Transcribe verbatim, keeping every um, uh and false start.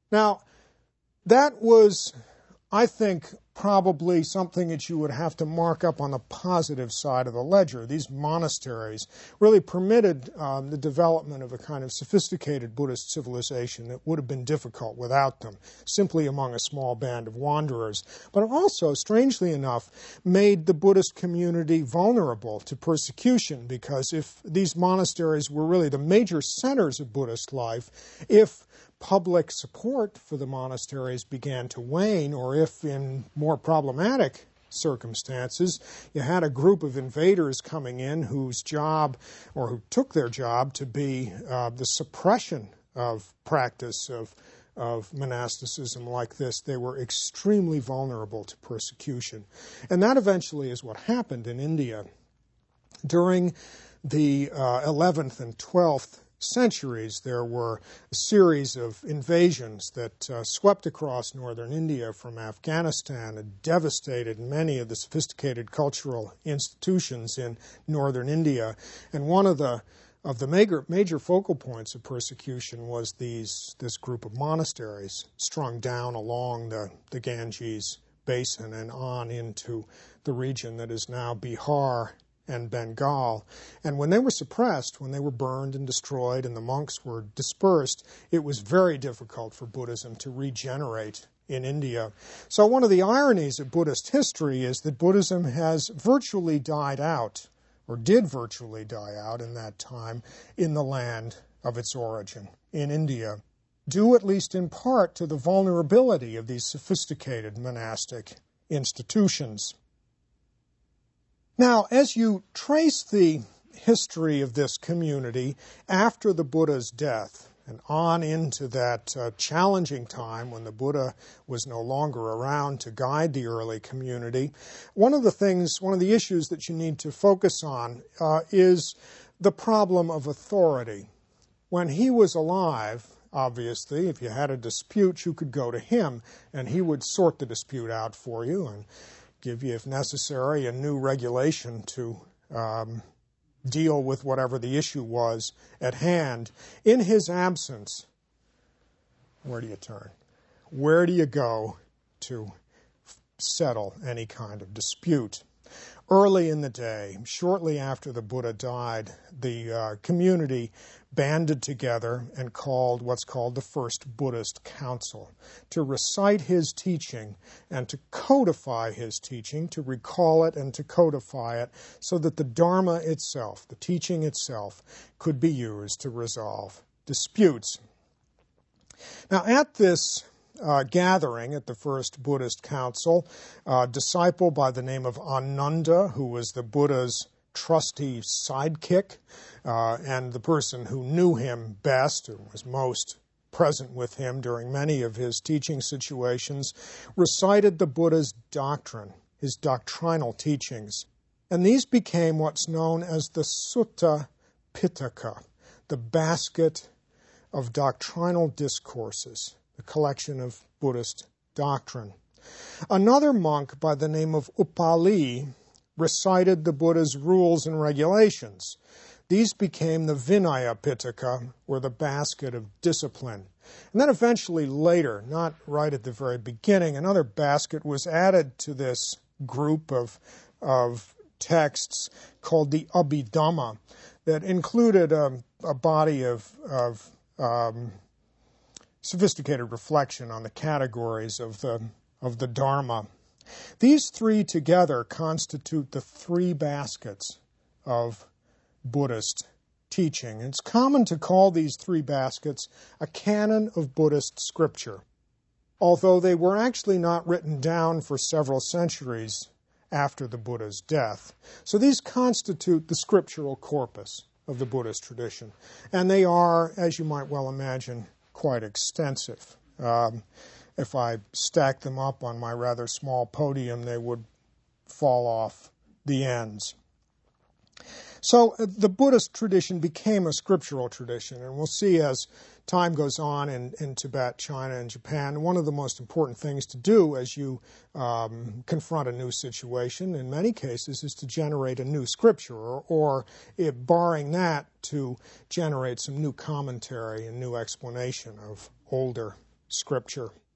Now, that was, I think, probably something that you would have to mark up on the positive side of the ledger. These monasteries really permitted um, the development of a kind of sophisticated Buddhist civilization that would have been difficult without them, simply among a small band of wanderers. But also, strangely enough, made the Buddhist community vulnerable to persecution, because if these monasteries were really the major centers of Buddhist life, if public support for the monasteries began to wane, or if in more problematic circumstances you had a group of invaders coming in whose job, or who took their job to be uh, the suppression of practice of, of monasticism like this, they were extremely vulnerable to persecution. And that eventually is what happened in India. During the uh, eleventh and twelfth centuries, there were a series of invasions that uh, swept across northern India from Afghanistan and devastated many of the sophisticated cultural institutions in northern India. And one of the of the major, major focal points of persecution was these this group of monasteries strung down along the, the Ganges basin and on into the region that is now Bihar and Bengal. And when they were suppressed, when they were burned and destroyed and the monks were dispersed, it was very difficult for Buddhism to regenerate in India. So one of the ironies of Buddhist history is that Buddhism has virtually died out, or did virtually die out in that time, in the land of its origin, in India, due at least in part to the vulnerability of these sophisticated monastic institutions. Now, as you trace the history of this community after the Buddha's death and on into that uh, challenging time when the Buddha was no longer around to guide the early community, one of the things, one of the issues that you need to focus on uh, is the problem of authority. When he was alive, obviously, if you had a dispute, you could go to him, and he would sort the dispute out for you and give you, if necessary, a new regulation to um, deal with whatever the issue was at hand. In his absence, where do you turn? Where do you go to settle any kind of dispute? Early in the day, shortly after the Buddha died, the uh, community banded together and called what's called the First Buddhist Council to recite his teaching and to codify his teaching, to recall it and to codify it so that the Dharma itself, the teaching itself, could be used to resolve disputes. Now, at this Uh, gathering at the First Buddhist Council, a disciple by the name of Ananda, who was the Buddha's trusty sidekick uh, and the person who knew him best and was most present with him during many of his teaching situations, recited the Buddha's doctrine, his doctrinal teachings. And these became what's known as the Sutta Pitaka, the basket of doctrinal discourses, a collection of Buddhist doctrine. Another monk by the name of Upali recited the Buddha's rules and regulations. These became the Vinaya Pitaka, or the basket of discipline. And then eventually later, not right at the very beginning, another basket was added to this group of, of texts called the Abhidhamma that included a, a body of, of um, sophisticated reflection on the categories of the of the Dharma. These three together constitute the three baskets of Buddhist teaching. It's common to call these three baskets a canon of Buddhist scripture, although they were actually not written down for several centuries after the Buddha's death. So these constitute the scriptural corpus of the Buddhist tradition, and they are, as you might well imagine, quite extensive. Um, if I stacked them up on my rather small podium, they would fall off the ends. So uh, the Buddhist tradition became a scriptural tradition, and we'll see as time goes on in, in Tibet, China, and Japan, one of the most important things to do as you um, confront a new situation, in many cases, is to generate a new scripture, or, or if, barring that, to generate some new commentary and new explanation of older Scripture.